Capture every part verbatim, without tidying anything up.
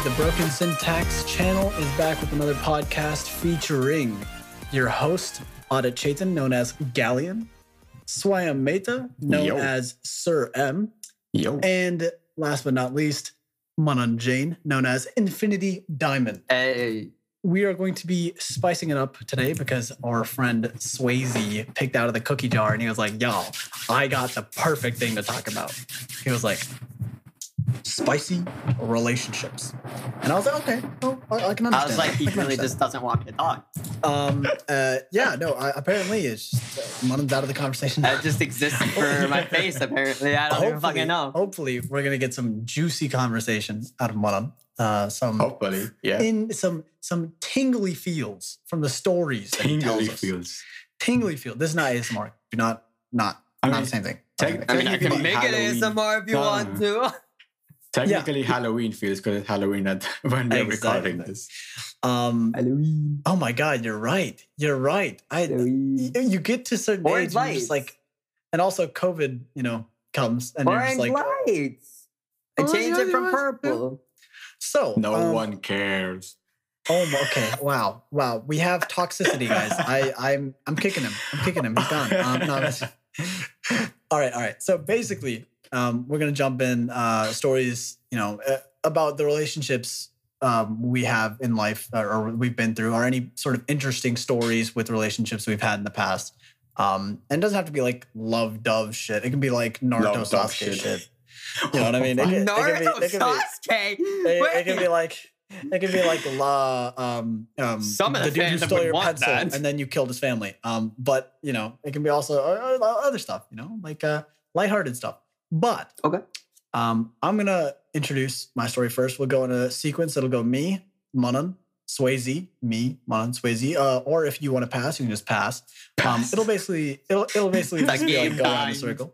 The Broken Syntax channel is back with another podcast featuring your host, Audit Chaitan, known as Galleon, Swayam Mehta, known Yo. as Sir M, Yo. and last but not least, Manan Jain, known as Infinity Diamond. Hey. We are going to be spicing it up today because our friend Swayze picked out of the cookie jar and he was like, yo, I got the perfect thing to talk about. He was like, spicy relationships. And I was like, okay, well, I, I can understand. I was like, that. he really just doesn't want me to talk. Um, uh, yeah, no, I, apparently it's just, uh, Manan's out of the conversation. That just exists for my face, apparently. I don't hopefully, even fucking know. Hopefully, we're going to get some juicy conversation out of Manan. Uh, some hopefully, yeah. In some some tingly feels from the stories that tingly he tells us. feels. Tingly feel. This is not A S M R. Do not, not, I not mean, the same thing. Te- I mean, I can make Halloween. it A S M R if you no. want to. Technically, yeah. Halloween feels because it's Halloween at when we're exactly. recording this. Um, Halloween. Oh my God, you're right. You're right. I Halloween. You get to certain Orange age, lights. you're just like, and also COVID, you know, comes and Orange you're just like, lights. I oh, changed it from purple. So no um, one cares. Oh, okay. Wow, wow. We have toxicity, guys. I, I'm, I'm kicking him. I'm kicking him. He's gone. Um, no, that's... all right, all right. So basically, um, we're gonna jump in uh, stories, you know, uh, about the relationships um, we have in life or, or we've been through, or any sort of interesting stories with relationships we've had in the past. Um, and it doesn't have to be like love dove shit. It can be like Naruto Sasuke shit. shit. You know what I mean? It can, Naruto it can be, it can Sasuke. Be, it, it can be like it can be like la um um Some of the, the dude who stole your pencil that. and then you killed his family. Um, but you know it can be also uh, other stuff. You know, like uh, lighthearted stuff. But okay, um, I'm gonna introduce my story first. We'll go in a sequence. It'll go me, Manan, Swayze, me, Manan, Swayze. Uh, or if you want to pass, you can just pass. Um, it'll basically it'll it'll basically just be like go around the circle.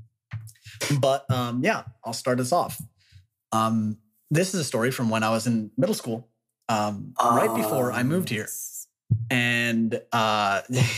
But um, yeah, I'll start us off. Um, this is a story from when I was in middle school, um, oh. right before I moved here. And uh,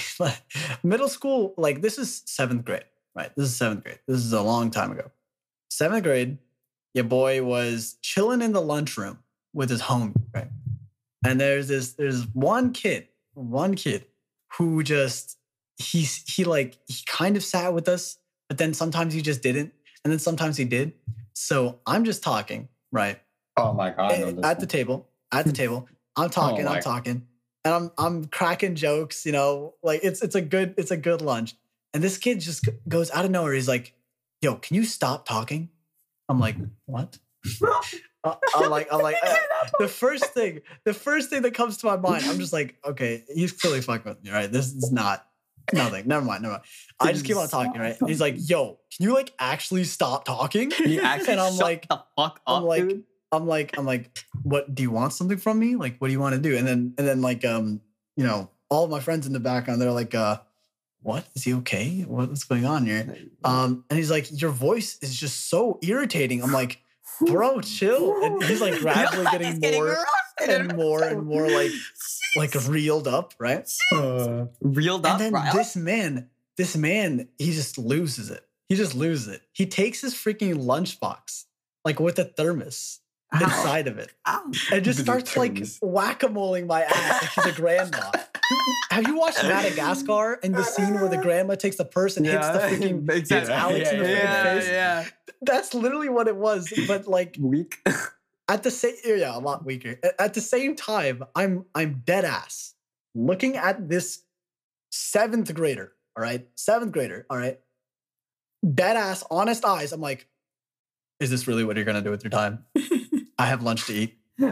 middle school, like this is seventh grade, right? This is seventh grade. This is a long time ago. Seventh grade, your boy was chilling in the lunchroom with his homie, right? And there's this, there's one kid, one kid who just, he's, he like, he kind of sat with us, but then sometimes he just didn't. And then sometimes he did. So I'm just talking, right? Oh my God. At, at the table, at the table, I'm talking, oh I'm talking. And I'm I'm cracking jokes, you know, like it's it's a good, it's a good lunch. And this kid just goes out of nowhere. He's like, yo, can you stop talking? I'm like, what? uh, I'm like, I'm like, uh, the first thing, the first thing that comes to my mind, I'm just like, okay, he's clearly fucking with me, right? This is not nothing. Never mind, never mind. I just keep on talking, right? And he's like, yo, can you like actually stop talking? You actually and I'm shut like, the fuck up, I'm like, dude. I'm like, I'm like, what do you want something from me? Like, what do you want to do? And then, and then like, um, you know, all of my friends in the background, they're like, uh, what? Is he okay? What's going on here? Um, and he's like, your voice is just so irritating. I'm like, bro, chill. And he's like gradually getting more and more and more like, like reeled up, right? Uh, reeled up. And then right? this man, this man, he just loses it. He just loses it. He takes his freaking lunchbox, like with a thermos Ow. inside of it, Ow. and just starts like whack-a-moling my ass like he's a grandma. Have you watched Madagascar and the scene where the grandma takes the purse and yeah, hits the freaking exactly. hits Alex yeah, in the yeah, face? Yeah. That's literally what it was. But like weak. At the same, yeah, a lot weaker. At the same time, I'm I'm dead ass looking at this seventh grader. All right, seventh grader. All right, dead ass, honest eyes. I'm like, is this really what you're gonna do with your time? I have lunch to eat. Oh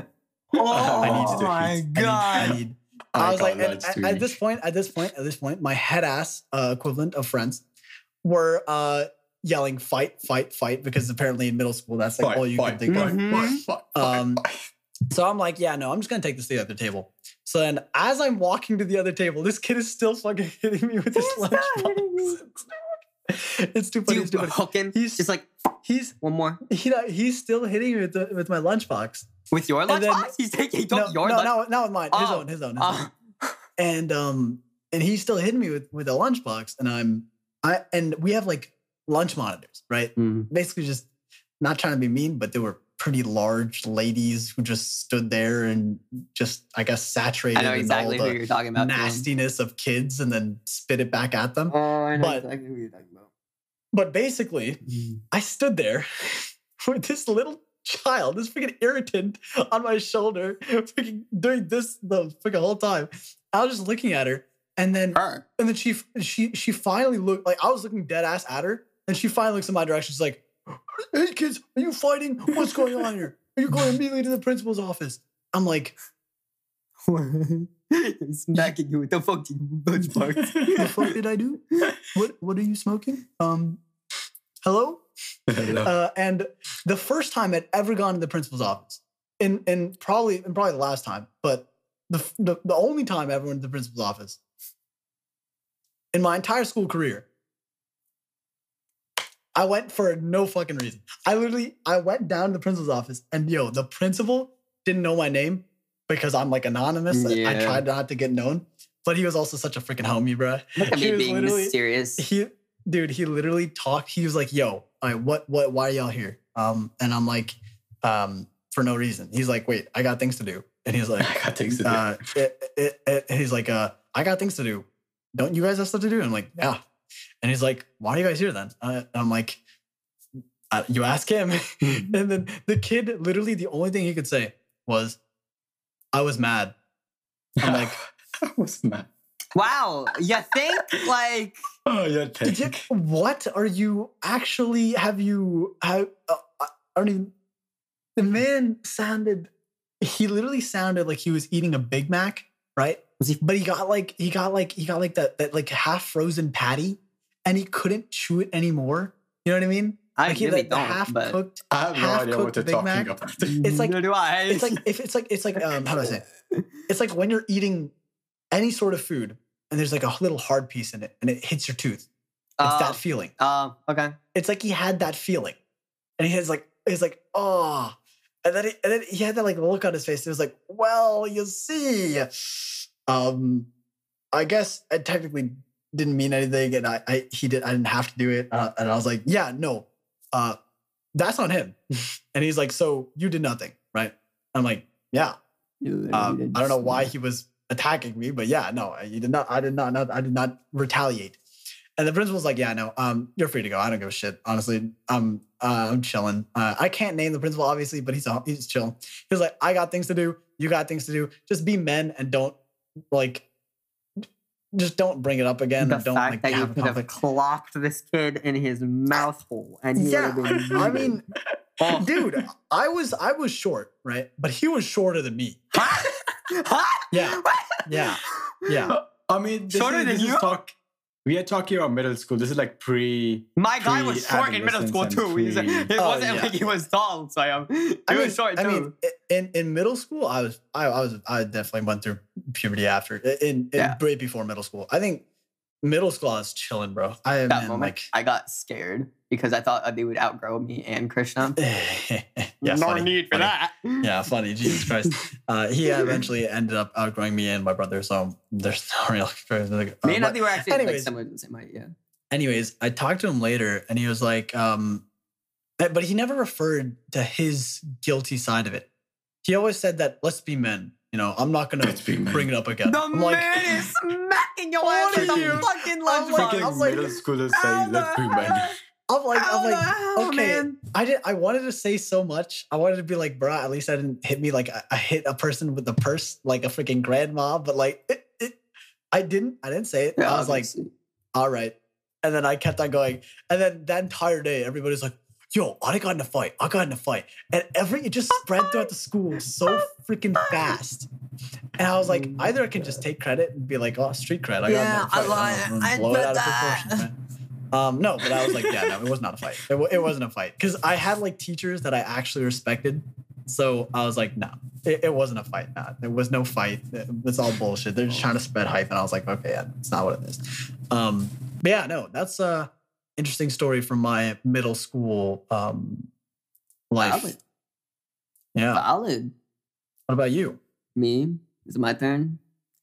I need to my eat. god! I need. I, need, I was like, at, at, at this point, at this point, at this point, my head ass uh, equivalent of friends were uh, yelling, "Fight! Fight! Fight!" Because apparently in middle school, that's like fight, all you fight, can think fight, of. Fight, fight, um, fight, fight. So I'm like, yeah, no, I'm just gonna take this to the other table. So then, as I'm walking to the other table, this kid is still fucking hitting me with his lunchbox. It's too funny. Dude, it's too funny. Hook him. He's just like he's one more. He he's still hitting me with the, with my lunchbox. With your lunchbox? He's taking he took no, your no, lunch. No, not with mine. His oh. own. His own. His oh. own. And um and he's still hitting me with with a lunchbox, and I'm I and we have like lunch monitors, right? Mm. Basically, just not trying to be mean, but they were pretty large ladies who just stood there and just, I guess, saturated I know in exactly all who the you're talking about. too. nastiness of kids and then spit it back at them. Oh, I know But- exactly who you're talking about. But basically, I stood there with this little child, this freaking irritant on my shoulder, freaking doing this the freaking whole time. I was just looking at her, and then Her. and then she she she finally looked like I was looking dead ass at her, and she finally looks in my direction. She's like, "Hey kids, are you fighting? What's going on here? Are you going immediately to the principal's office?" I'm like, He's smacking you with the fuck you bunch marks. "The fuck did I do? What what are you smoking? Um, hello." Uh, and the first time I'd ever gone to the principal's office, and and probably and probably the last time, but the, the the only time I ever went to the principal's office in my entire school career, I went for no fucking reason. I literally I went down to the principal's office, and yo, the principal didn't know my name because I'm like anonymous. I- I Yeah. tried not to get known, but he was also such a freaking homie, bro. Look at He me was being literally- mysterious. He, dude, he literally talked. He was like, "Yo, all right, what, what, why are y'all here?" Um, and I'm like, um, for no reason. He's like, "Wait, I got things to do." And he's like, I got things to do. uh, it, it, it, he's like, uh, "I got things to do. Don't you guys have stuff to do?" And I'm like, "Yeah." And he's like, "Why are you guys here then?" Uh, I'm like, uh, "You ask him." And then the kid, literally, the only thing he could say was, "I was mad." I'm like, I was mad. Wow, you think like Oh, yeah, Did you, thank. what are you actually? Have you? Have, uh, I don't even. The man sounded. He literally sounded like he was eating a Big Mac, right? Was he- But he got like he got like he got like that that like half frozen patty, and he couldn't chew it anymore. You know what I mean? I Like he really like the don't, half but cooked. I have no half idea what cooked they're Big talking Mac. about. It's like- neither do I. It's like if it's like it's like um how do I say? It's like when you're eating any sort of food and there's like a little hard piece in it and it hits your tooth. It's uh, that feeling. uh, okay. It's like he had that feeling, and he has like he's like oh, and then he, and then he had that like look on his face. It was like, well, you see, um, I guess I technically didn't mean anything, and I, I he did I didn't have to do it, uh, and I was like, yeah, no, uh, that's on him. And he's like, so you did nothing, right? I'm like, yeah. Um, I don't know why he was attacking me, but yeah, no, he did not. I did not. not I did not retaliate. And the principal's like, yeah, no, um, you're free to go. I don't give a shit. Honestly, um, uh, I'm chilling. Uh, I can't name the principal, obviously, but he's he's chilling. He's like, I got things to do. You got things to do. Just be men and don't like, just don't bring it up again. The and don't fact like that you have a could have conflict. clocked this kid in his mouth hole, and he Yeah, would have been. I mean, Oh. dude, I was I was short, right? But he was shorter than me. Huh? Yeah, yeah, yeah. I mean, this Shorter is, than this is you? talk. We are talking about middle school. This is like pre. My guy was short in middle school pre-adolescence too. and He's, pre- it Oh, wasn't yeah. like he was tall, so um, he I mean, was short I too. mean, i- in in middle school, I was I, I was I definitely went through puberty after in, in Yeah. right before middle school. I think middle school I was chilling, bro. I that man, moment, like I got scared because I thought they would outgrow me and Krishna. yeah, no funny, need for funny. that. Yeah, funny. Jesus Christ. Uh, he eventually ended up outgrowing me and my brother, so there's no real. Like, uh, Me and but Andy were actually like anyways. similar to the same height. Yeah. anyways, I talked to him later, and he was like, um, eh, but he never referred to his guilty side of it. He always said that let's be men. You know, I'm not gonna Let's be men. bring it up again. The I'm man like, is smacking your What ass with are the you- fucking I'm lunchbox. like- Freaking I'm like, middle schoolers how say, let's the be men. hell? I'm like, I'm How the like, hell, okay. man? I did. I wanted to say so much. I wanted to be like, bruh, at least I didn't hit me like I, I hit a person with a purse, like a freaking grandma. But like, it, it, I didn't. I didn't say it. Yeah, I was like, obviously. all right. And then I kept on going. And then that entire day, everybody's like, yo, I got in a fight. I got in a fight. And every, it just spread throughout the school so freaking fast. And I was like, either I can just take credit and be like, oh, street cred. I Yeah, got in a I fight. lied. I'm I gonna blow it did out of that. proportion, man. Um, no, but I was like, yeah, no, it was not a fight. It, wa- it wasn't a fight. Because I had like teachers that I actually respected. So I was like, no, it, it wasn't a fight. Nah, there was no fight. It- It's all bullshit. They're just trying to spread hype. And I was like, okay, yeah, it's not what it is. Um, but yeah, no, that's a interesting story from my middle school um, life. Valid. Yeah. Valid. What about you? Me? Is it my turn?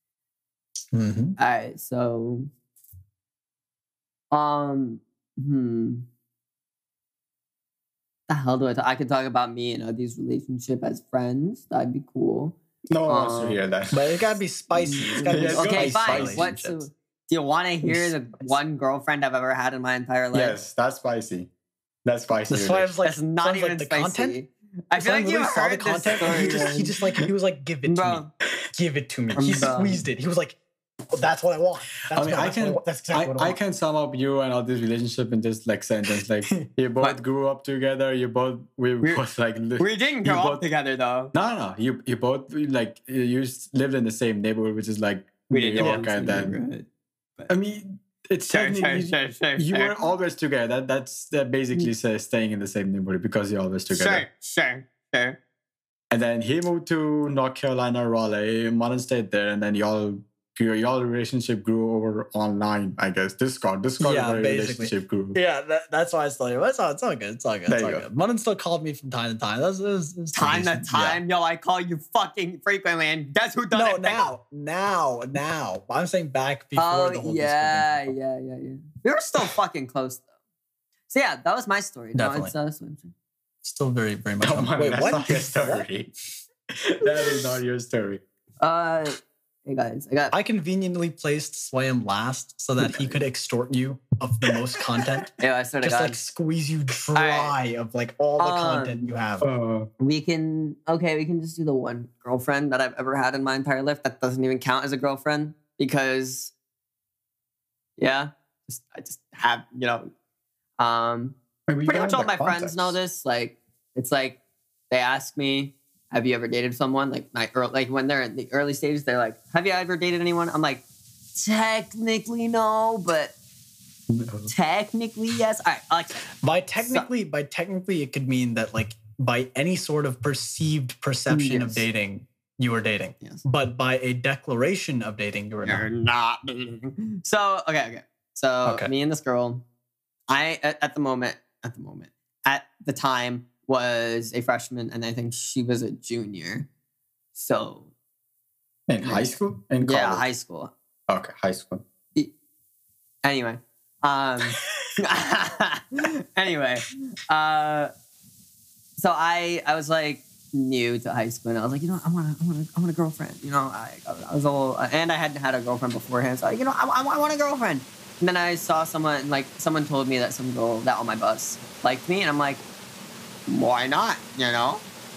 Mm-hmm. All right, so um hmm. the hell do I talk? I could talk about me and Uddy's relationship as friends. That'd be cool. No one wants to Um, hear that. But it gotta be spicy. It's gotta be Yes, Okay, spicy fine. relationships. What's do you want to hear the Spicy. one girlfriend I've ever had in my entire life? Yes, that's spicy. That's spicy. That's why I was like, That's not sounds even like the spicy. content. I feel like you literally saw heard the this content. story. And he just, he man. just like, he was like, give it to Bro. me, give it to me. I'm He done. squeezed it. He was like, well, that's what I want. That's I mean, what, I that's what can, want. That's exactly I, what I I want. can sum up you and all this relationship in just like sentence. Like you both But- grew up together. You both we We're- both like li- We didn't You grow up both- together though. no, no, no. You you both like you s- lived in the same neighborhood, which is like We New didn't York, and then I mean, it's Sure, sure, technically sure, sure, you sure. were always together. That that's that basically says staying in the same neighborhood because you're always together. Sure, sure, sure. And then he moved to North Carolina, Raleigh. Modern stayed there, and then y'all your y'all relationship grew over online. I guess Discord, Discord, Yeah, is where your basically. relationship grew. Yeah, that, that's why I still. It's all, it's all good. It's all good. There It's all you good. Munnan still called me from time to time. That's, that's, that's Time to decent. time, yo, I call you fucking frequently, and guess who Yeah. done No, it? now, now, now. I'm saying back before Oh the whole yeah, Discord thing. yeah, yeah, yeah. We were still fucking close though. So yeah, that was my story. No, Definitely. it's, uh, swim swim. Still very, very much. Come on- on, Wait, that's what? not your What? story. That is not your story. Uh, hey guys, I got. I conveniently placed Swayam last so that he could extort you of the most content. Yeah, I swear to Just God. like squeeze you dry of like all the Um, content you have. Uh, We can okay, we can just do the one girlfriend that I've ever had in my entire life that doesn't even count as a girlfriend because yeah, just I just have, you know, um maybe you pretty don't much have all the my friends context. know this. Like it's like they ask me, have you ever dated someone? Like my ear- like when they're in the early stages, they're like, have you ever dated anyone? I'm like, technically no, but No. technically yes. All right, I like that. By technically, by technically, it could mean that like by any sort of perceived perception of Yes. dating, you were dating. Yes. But by a declaration of dating, you were You're not. not dating. So okay, okay. So Okay. me and this girl, I at, at the moment, at the moment, at the time was a freshman, and I think she was a junior. So In high school? In college? yeah, high school. Okay, high school. Anyway, um, anyway, uh, so I I was like new to high school, and I was like, you know, I want I want I want a girlfriend. You know, I I was all, and I hadn't had a girlfriend beforehand, so you know, I, I, I want a girlfriend. And then I saw someone like someone told me that some girl that on my bus liked me, and I'm like, why not? You know,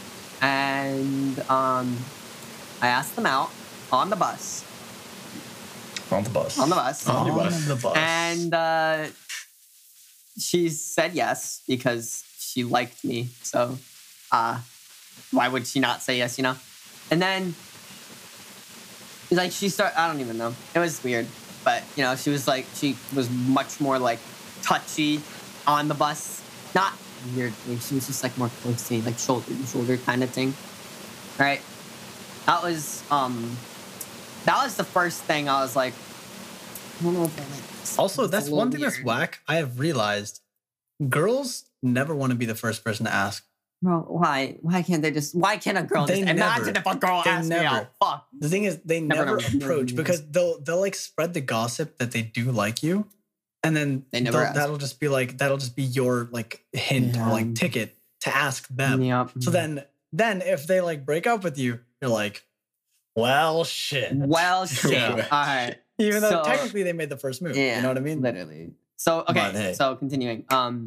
and um, I asked them out on the bus. On the bus. On the bus. On the bus. On the bus. And uh, she said yes because she liked me. So uh, why would she not say yes, you know? And then, like, she started, I don't even know. It was weird. But, you know, she was like, she was much more, like, touchy on the bus. Not weirdly. She was just, like, more close to me, like, shoulder to shoulder kind of thing. Right? That was, um, that was the first thing I was like, I don't know if I like this. Also, It's a that's little one thing that's weird. whack. I have realized girls never want to be the first person to ask. Bro, why? Why can't they just? Why can't a girl They just never- imagine if a girl they asked me never- out? Fuck. The thing is, they Never never, know. Never approach know. because they'll they'll like spread the gossip that they do like you, and then They never they'll- ask. that'll just be like that'll just be your like hint Yeah. or like ticket to ask them. Yep. So then then if they like break up with you, you're like, well, shit. Well, shit. Yeah. All right. Even though so- technically they made the first move. Yeah. You know what I mean? Literally. So okay. But, hey. So continuing. Um,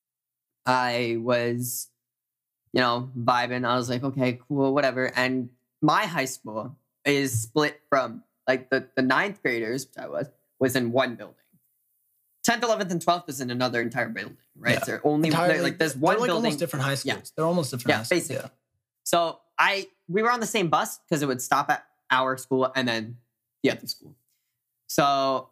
I was, you know, vibing. I was like, okay, cool, whatever. And my high school is split from like the the ninth graders, which I was, was in one building. tenth, eleventh, and twelfth is in another entire building, right? Yeah. So only Entirely- like there's they're one like building. almost different high schools. Yeah. They're almost different Yeah, high schools. basically. So I we were on the same bus because it would stop at our school and then the other school. So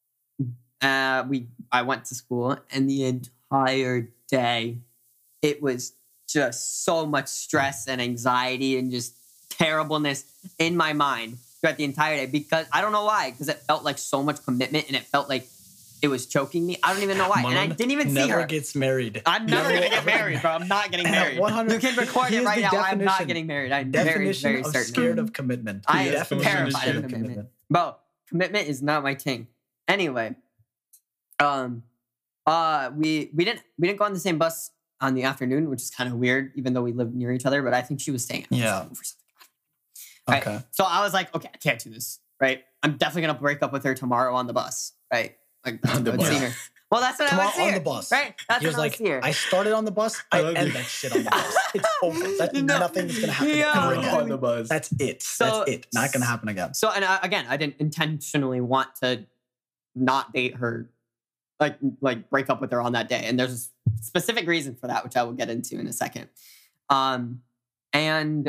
uh, we I went to school and the entire day it was just so much stress and anxiety and just terribleness in my mind throughout the entire day because I don't know why because it felt like so much commitment and it felt like it was choking me. I don't even know why, and I Mullen didn't even see never her. gets married. I'm never Never gonna get ever- married, bro. I'm not getting married. one hundred You can record he it is right the now. I'm not definition- getting married. I'm very, Definition very of certain. scared of commitment. I am Definition terrified of scared commitment. Bro, commitment is not my thing. Anyway, um, uh, we we didn't we didn't go on the same bus on the afternoon, which is kind of weird, even though we live near each other. But I think she was staying at the Yeah. school for something. Right? Okay. So I was like, okay, I can't do this. Right? I'm definitely gonna break up with her tomorrow on the bus. Right? Like On the I would see bus. her. Well, that's what Tomorrow I would see on her. the bus. Right? That's He was what I would like, see her. I started on the bus. I, I love end you. that shit on the bus. It's over. That's No. nothing that's gonna happen Yeah. ever again. On the bus. That's it. So- That's it. Not gonna happen again. So, and I, again, I didn't intentionally want to not date her, like like break up with her on that day. And there's a specific reason for that, which I will get into in a second. Um, and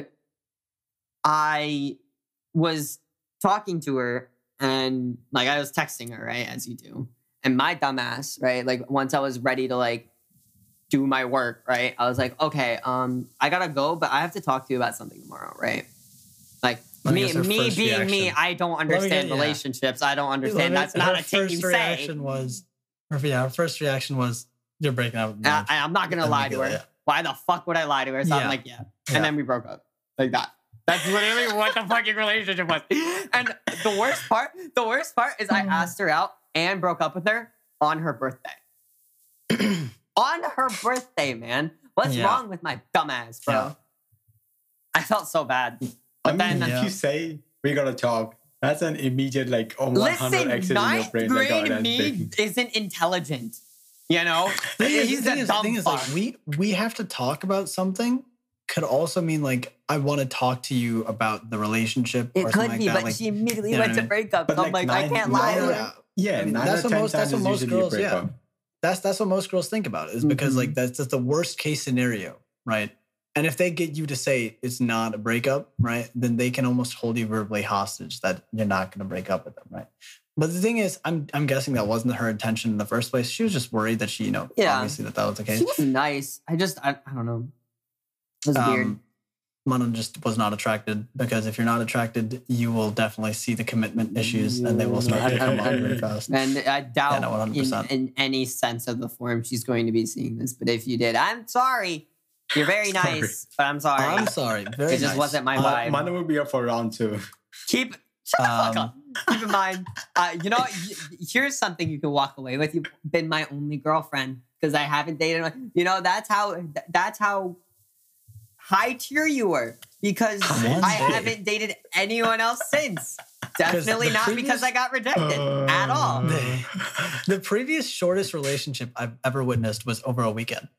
I was talking to her, and like I was texting her, right, as you do. And my dumbass, right, like once I was ready to like do my work, right, I was like, okay, um, I gotta go, but I have to talk to you about something tomorrow, right? Like Let me me, guess her me first being me, reaction. I don't me understand get- yeah. relationships. I don't understand. Let me- That's not her a thing first you say. reaction was, her, yeah, her first reaction was, you're breaking up with me. I, I- I'm not gonna lie to her. Yeah. Why the fuck would I lie to her? So I'm Yeah. like, yeah. Yeah. And then we broke up. Like that. That's literally what the fucking relationship was. And the worst part, the worst part is I asked her out and broke up with her on her birthday. On her birthday, man. What's Yeah. wrong with my dumbass, bro? Yeah. I felt so bad. I But mean, then, Yeah. if you say we gotta talk, that's an immediate like oh, one hundred listen, exit in your ninth brain. Like, oh, grade that's me big. isn't intelligent. You know? Thing is- He's the thing a is- the dumb thing is, fuck. like, we we have to talk about something. Could also mean like I want to talk to you about the relationship. It or could something be, like that. but Like, she immediately you know went what to I mean? breakup. But So I'm like like, I nine- can't lie to nine- her. yeah, Yeah, I mean, nine that's out what of ten most- that's times what is most usually a girls- yeah. breakup. that's that's what most girls think about. Is because Mhm. like that's just the worst case scenario, right? And if they get you to say it's not a breakup, right, then they can almost hold you verbally hostage that you're not going to break up with them, right? But the thing is, I'm I'm guessing that wasn't her intention in the first place. She was just worried that she, you know, Yeah. obviously that that was the case. She was nice. I just, I, I don't know. It was weird. Um, Manon just was not attracted because if you're not attracted, you will definitely see the commitment issues and they will start to come on really fast. And I doubt no, one hundred in, percent. in any sense of the form she's going to be seeing this. But if you did, I'm sorry. You're very Sorry. nice, but I'm sorry. I'm sorry. Very It just nice. wasn't my Uh, vibe. Manu will be up for round two. Keep shut the fuck Um, up. Keep in mind, uh, you know, y- here's something you can walk away with. You've been my only girlfriend because I haven't dated. anyone. You know, that's how. th- That's how high tier you were because One I day. haven't dated anyone else since. Definitely the not previous- because I got rejected at all. The, the previous shortest relationship I've ever witnessed was over a weekend.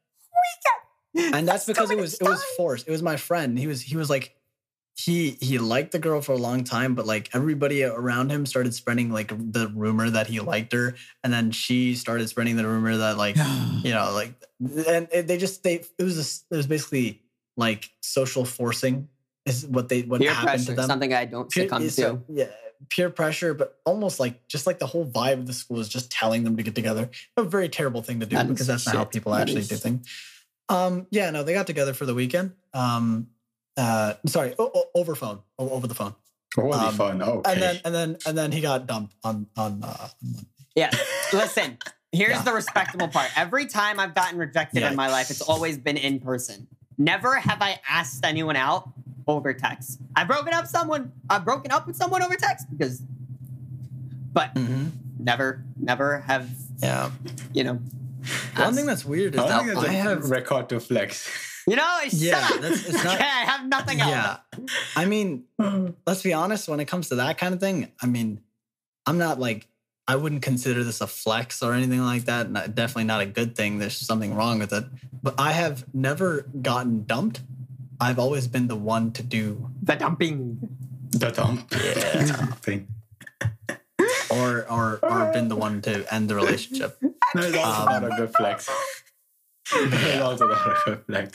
And that's so because it many was it was times. forced. It was my friend. He was he was like he he liked the girl for a long time, but like everybody around him started spreading like the rumor that he liked her, and then she started spreading the rumor that like you know like and it- they just they it was just, it was basically like social forcing is what they what Peer happened pressure, to them. something I don't Peer- succumb so, to. yeah, peer pressure, but almost like just like the whole vibe of the school is just telling them to get together. A very terrible thing to do That is because that's not how shit. people That actually is- do things. Um, yeah, no, they got together for the weekend. Um, uh, sorry, o- o- over phone, o- over the phone, Holy Um, fun. Okay. and then and then and then he got dumped on on. Uh, on Yeah. Listen, here's Yeah. the respectable part. Every time I've gotten rejected in my life, it's Yikes. always been in person. Never have I asked anyone out over text. I've broken up someone. I've broken up with someone over text because, but never, never have yeah. you know. One asked. thing that's weird is I that think it's I a have. record to flex. You know, shut Yeah, up. that's- it's not- Okay, I have nothing else. Yeah, I mean, let's be honest. When it comes to that kind of thing, I mean, I'm not like I wouldn't consider this a flex or anything like that. Not, definitely not a good thing. There's something wrong with it. But I have never gotten dumped. I've always been the one to do The dumping. The dump. Yeah. thing. or or or been the one to end the relationship. No, it's also Um, not a good flex. It's also not a good flex.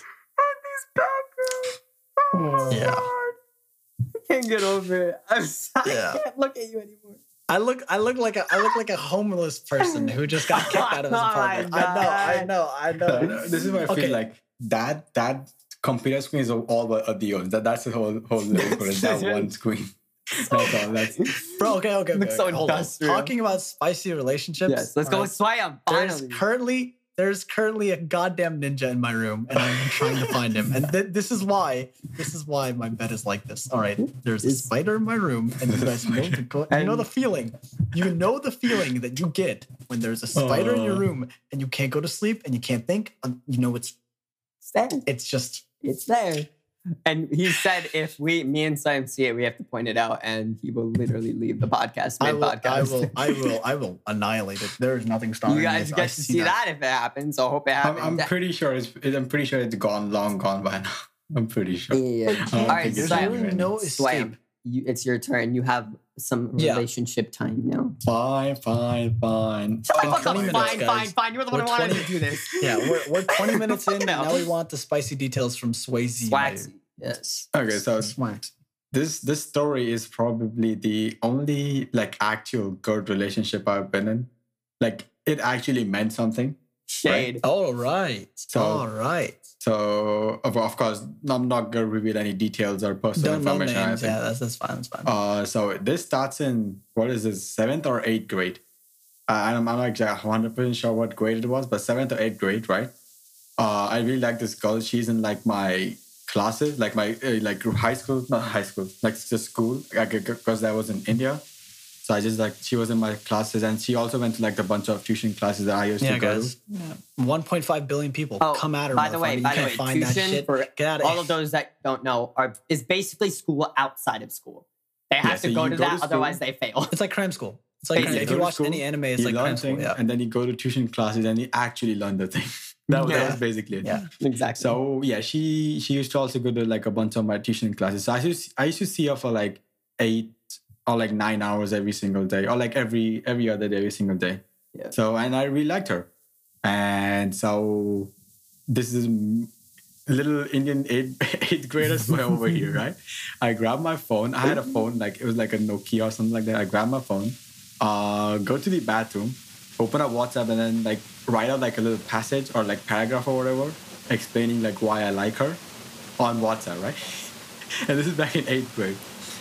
Yeah. I can't get over it. I'm sorry. Yeah. I can't look at you anymore. I look I look like a I look like a homeless person who just got kicked out of his Oh my apartment. I know, I know, I know. This is why I feel Okay. like that that computer screen is all but a deal. That that's the whole whole living for it. That one screen. That's all. That's Bro, okay, okay, okay. Looks so okay, hold on. industrial. Talking about spicy relationships. Yes, let's go all with Swayam. There's Finally. currently there's currently a goddamn ninja in my room, and I'm trying to find him. And th- this is why this is why my bed is like this. All right, there's a Is- spider in my room, and you guys know the go- you know the feeling. You know the feeling that you get when there's a spider in your Uh. room and you can't go to sleep and you can't think. Um, You know it's there. It's just It's there. And he said if we, me and Sam see it, we have to point it out, and he will literally leave the podcast I mid will, podcast. I will, I will, I will annihilate it. There is nothing stopping You me guys if get I to see that. if it happens. So hope it I'm, happens. I'm pretty sure it's. I'm pretty sure it's gone, long gone by now. I'm pretty sure. Yeah. I don't All right, think it's Slam. anywhere. no Swam, escape. you, it's your turn. You have some Yeah. relationship time now. Fine, fine, fine. Shut the In fuck up. twenty minutes, Fine, guys. fine, fine. You're the one We're who wanted twenty to do this. Yeah, we're, we're twenty minutes in, and Fuck no. now we want the spicy details from Swayze. Swaxy. Yes. Okay, so Swax. this this story is probably the only like actual good relationship I've been in. Like it actually meant something. Shade. All right. So- All right. So of, of course, I'm not gonna reveal any details or personal Don't know information. or names. anything. Yeah, that's, that's fine. That's fine. Uh, so this starts in what is this seventh or eighth grade? Uh, I'm, I'm not exactly one hundred percent sure what grade it was, but seventh or eighth grade, right? Uh, I really like this girl. She's in like my classes, like my uh, like high school, not high school, like just school, because that was in India. So I just like she was in my classes, and she also went to like a bunch of tuition classes that I used yeah, to go guys. to. Yeah. one point five billion people. Oh, Come at her. by the way, motherfucker. You by the can't way, find that tuition shit. for Get out of all of those that don't know are is basically school outside of school. They have Yeah, to so go you to go that, to school. otherwise they fail. It's like crime school. It's like Basically. if Go you to watch school, any anime, it's you like learn crime school. things, Yeah. and then you go to tuition classes, and you actually learn the thing. That, was- that Yeah. was basically it. Yeah. Exactly. So yeah, she she used to also go to like a bunch of my tuition classes. So I used I used to see her for like eight or like nine hours every single day, or like every every other day, every single day. Yeah. So and I really liked her, and so this is m- little Indian eighth eighth grader sway over here, right? I grabbed my phone. I had a phone like it was like a Nokia or something like that. I grabbed my phone, uh, go to the bathroom, open up WhatsApp, and then like write out like a little passage or like paragraph or whatever, explaining like why I like her on WhatsApp, right? And this is back in eighth grade.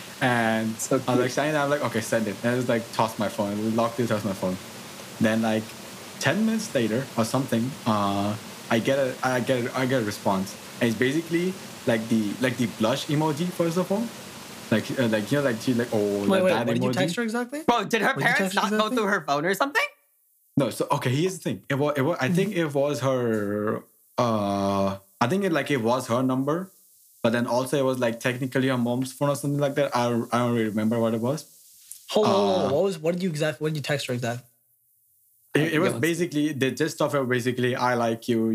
And So I was like cute. signing I'm like, okay, send it. And I just like toss my phone, locked it, toss my phone. Then like ten minutes later or something, uh, I get a I get a, I get a response. And it's basically like the like the blush emoji first of all. Like uh, like you know like she like oh Wait, like wait. that What did you emoji. text her exactly? Bro, did her Would you parents text not her go something? through her phone or something? No, so okay, here's the thing. It was, it was I think it was her uh I think it like it was her number, but then also it was like technically her mom's phone or something like that. I don't, I don't really remember what it was. Hold on. hold on, Uh, What was? What did you exact? What did you text her exactly? It, it was Yeah. basically the gist of it. Basically, I like you.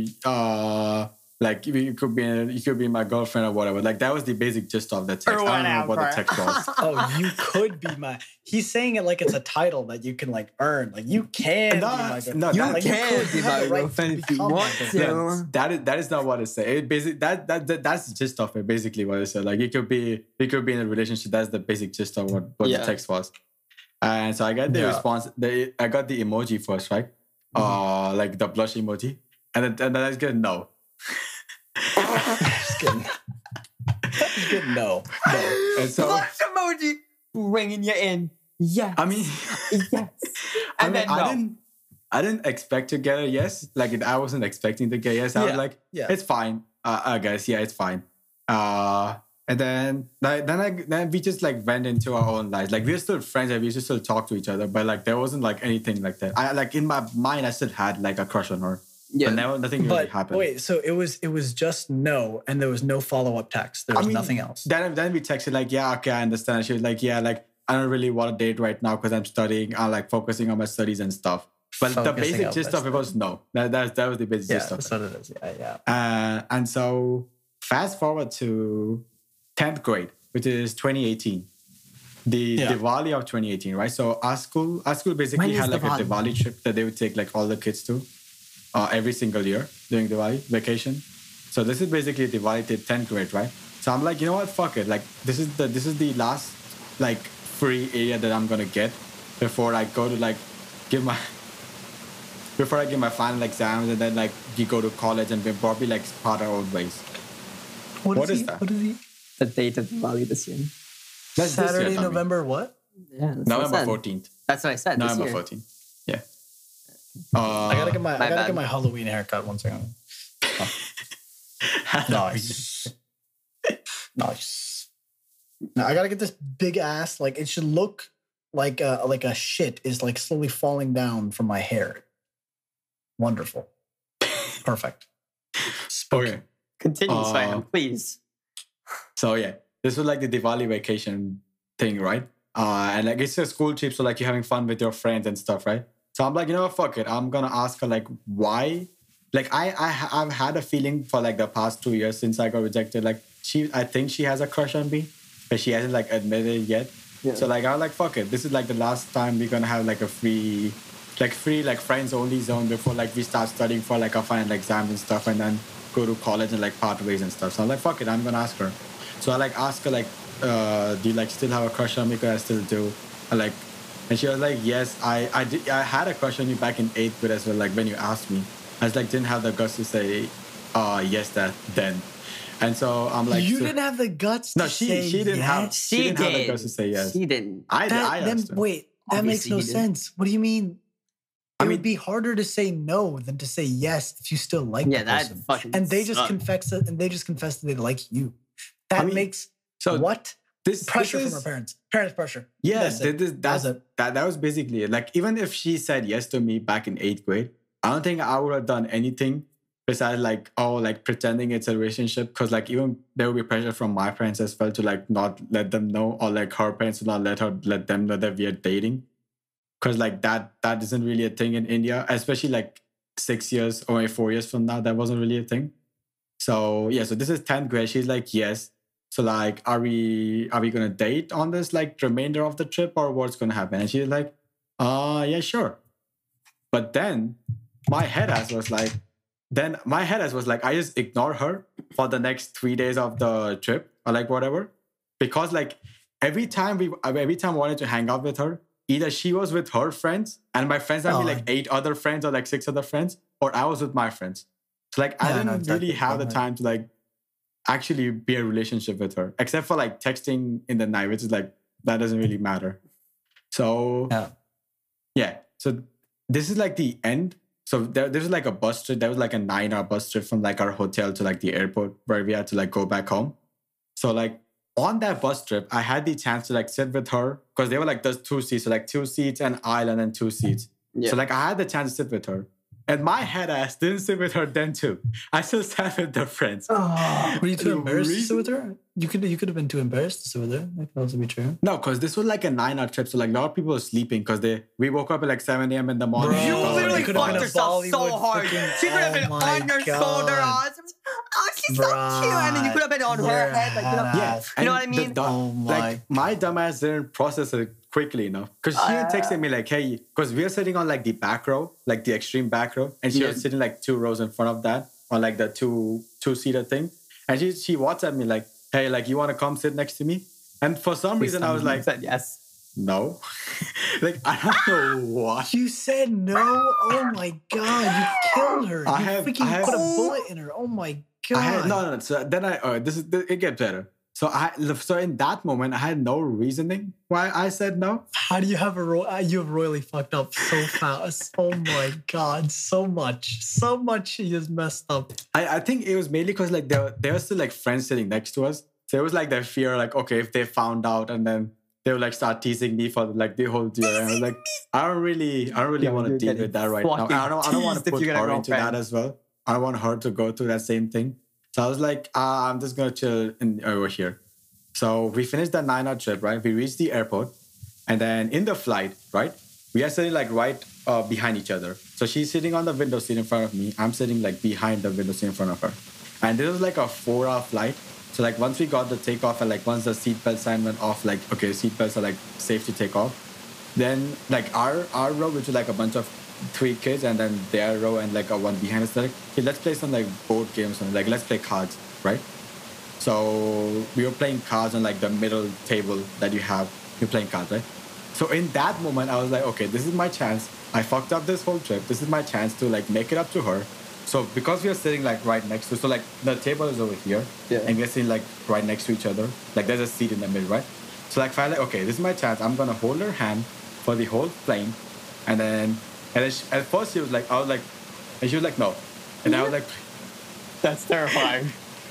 Uh, like you could be, you could be my girlfriend or whatever. Like that was the basic gist of the text. Or I don't know what the whatever. text was. Oh, you could be my. He's saying it like it's a title that you can like earn. Like you can No, be my girlfriend. no, You that- Like, can could be have my the right to girlfriend if you become my want girlfriend. to. Yeah, that is that is not what it said. It basically that, that that that's the gist of it. Basically, what it said. Like it could be it could be in a relationship. That's the basic gist of what what Yeah. the text was. And so I got the Yeah. response. The I got the emoji first, right? Uh, like the blush emoji, and then and then I just get no. Just kidding. Just kidding. No. No. And so Blush emoji bringing you in. Yes. I mean. yes. I And mean, then I no. didn't, I didn't expect to get a yes. Like it, I wasn't expecting to get a yes. I Yeah, was like, yeah. it's fine. Uh, I guess yeah, it's fine. Uh, and then like, then I then we just like went into our own lives. Like we're still friends and we used to still talk to each other, but like there wasn't like anything like that. I like in my mind, I still had like a crush on her, Yeah. but never nothing really But happened. wait, so it was it was just no, and there was no follow up text. There I was mean, nothing else. Then then we texted like, yeah, okay, I understand. She was like, yeah, like I don't really want to date right now because I'm studying. I'm like focusing on my studies and stuff. But the Focusing basic on gist my of it was no. That that, that was the basic Yeah, gist of it. that's what it is. Yeah, yeah. Uh, and so fast forward to tenth grade, which is twenty eighteen. The Yeah. Diwali of twenty eighteen, right? So our school, our school basically When is had like Diwali? a Diwali trip that they would take like all the kids to uh, every single year during Diwali vacation. So this is basically Diwali to tenth grade, right? So I'm like, you know what? Fuck it. Like this is the this is the last like free area that I'm gonna get before I go to like give my before I give my final exams and then like you go to college and we probably like part our own ways. What is he, that? What is he? The date of Diwali this year. That's this year, Saturday, Tommy. November, what? Yeah. That's what I November said. fourteenth. That's what I said. This November year. fourteenth. Yeah. Uh, I gotta get my, my I gotta bad. get my Halloween haircut. One second. Nice. Nice. Now I gotta get this big ass. Like it should look like a, like a shit is like slowly falling down from my hair. Wonderful. Perfect. Okay. Continue, Uh, Swayam, please. So yeah, this was like the Diwali vacation thing, right? Uh, and like it's a school trip, so like you're having fun with your friends and stuff, right? So I'm like, you know what, fuck it. I'm gonna ask her like why. Like I, I, ha- I've had a feeling for like the past two years since I got rejected. Like she, I think she has a crush on me, but she hasn't like admitted it yet. Yeah. So like I was like, fuck it. This is like the last time we're gonna have like a free, like free like friends only zone before like we start studying for like our final exams and stuff, and then go to college and like part ways and stuff. So I'm like, fuck it. I'm gonna ask her. So I like ask her like, uh, do you like still have a crush on me? Because I still do. I like, and she was like, yes, I, I did. I had a crush on you back in eighth grade as well. Like when you asked me. I was like, didn't have the guts to say, uh, yes, that then. And so I'm like, you so, didn't have the guts to no, she say she didn't yes? have she, She didn't have the did. guts to say yes. She didn't. I That, I then, asked her. wait, that makes Obviously no you did. sense. What do you mean? It I mean- would be harder to say no than to say yes if you still like Yeah, the that person. fucking and they just sucked. confess it, and they just confess that they like you. That I mean, makes So what this pressure this from is- her parents. Parents pressure. Yeah, That's it. this, that's, That's it. that that was basically it. Like even if she said yes to me back in eighth grade, I don't think I would have done anything besides like oh like pretending it's a relationship. Because like even there will be pressure from my parents as well to like not let them know, or like her parents to not let her let them know that we are dating. Because like that that isn't really a thing in India, especially like six years or four years from now, that wasn't really a thing. So yeah, so this is tenth grade. She's like yes. So like, are we are we gonna date on this like remainder of the trip, or what's gonna happen? And she's like, uh yeah, sure. But then my head ass was like, then my head ass was like, I just ignore her for the next three days of the trip or like whatever. Because like every time we every time I wanted to hang out with her, either she was with her friends and my friends had Oh, be like eight other friends or like six other friends, or I was with my friends. So like I Yeah, I know didn't exactly really what have you're the talking time to like actually be a relationship with her, except for like texting in the night, which is like that doesn't really matter. So Yeah. yeah. So this is like the end. So there, there was like a bus trip. There was like a nine-hour bus trip from like our hotel to like the airport where we had to like go back home. So like on that bus trip, I had the chance to like sit with her because they were like there's two seats, so like two seats and aisle and then two seats. Yeah. So like I had the chance to sit with her. And my head ass didn't sit with her then too. I still sat with the friends. Were you too The embarrassed to sit reason- with her? You could you could have been too embarrassed to sit with her. That could also be true. No, because this was like a nine-hour trip. So like a lot of people were sleeping because they we woke up at like seven a.m. in the morning. Bro, You because, literally like, could have fucked been a yourself so Bollywood hard. freaking- She could have been Oh my on your God. shoulder. Oh, she's so cute. And then you could have been on her You're head. Like, you know, badass. Yeah, You know and what I mean? the dumb- Oh my. Like my dumbass didn't process it quickly enough because she didn't text me like, "Hey," because we were sitting on like the back row, like the extreme back row, and she Yeah. was sitting like two rows in front of that on like the two two seater thing, and she she WhatsApped me like, "Hey, like you want to come sit next to me?" And for some reason, I was like, said yes. "No," like I don't know why. You said no. Oh my god! You killed her. I you have- freaking I have- put a bullet in her. Oh my god! I had no, no, no. So then I, uh, this is it gets better. So I, so in that moment, I had no reasoning why I said no. How do you have a ro- uh, you have royally fucked up so fast? Oh my god! So much, so much. You just messed up. I, I think it was mainly because like there were, there were still like friends sitting next to us. So it was like their fear, like okay, if they found out and then they would like start teasing me for like the whole deal. And I was like, I don't really, I don't really Yeah, want to you're deal getting with that right now. fucking I don't, I don't want teased to if put you get a her into girlfriend. that as well. I don't want her to go through that same thing. So I was like, ah, I'm just gonna chill in, over here. So we finished that nine-hour trip, right? We reached the airport, and then in the flight, right, we are sitting like right uh, behind each other. So she's sitting on the window seat in front of me. I'm sitting like behind the window seat in front of her. And this was like a four-hour flight. So like once we got the takeoff and like once the seatbelt sign went off, like okay, seatbelts are like safe to take off. Then like our our row, which was like a bunch of three kids, and then their row and like a one behind us, like, okay, let's play some like board games and like let's play cards, right? So we were playing cards on like the middle table that you have. You're playing cards, right? So in that moment, I was like, okay, this is my chance. I fucked up this whole trip. This is my chance to like make it up to her. So because we are sitting like right next to, so like the table is over here, Yeah. and we're sitting like right next to each other. Like there's a seat in the middle, right? So like finally, okay, this is my chance. I'm gonna hold her hand for the whole plane, and then and then she, at first she was like, I was like, and she was like, no, and I was like, That's terrifying.